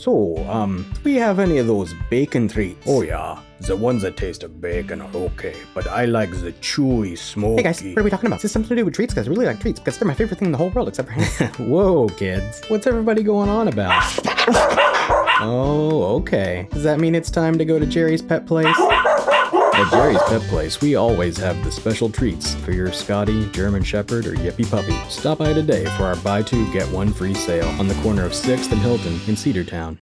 So, do we have any of those bacon treats? Oh yeah, the ones that taste of bacon are okay, but I like the chewy, smoky... Hey guys, what are we talking about? Is this something to do with treats? Because I really like treats, because they're my favorite thing in the whole world, except for him. Whoa, kids. What's everybody going on about? Oh, okay. Does that mean it's time to go to Jerry's Pet Place? At Jerry's Pet Place, we always have the special treats for your Scotty, German Shepherd, or Yippy puppy. Stop by today for our buy two, get one free sale on the corner of 6th and Hilton in Cedartown.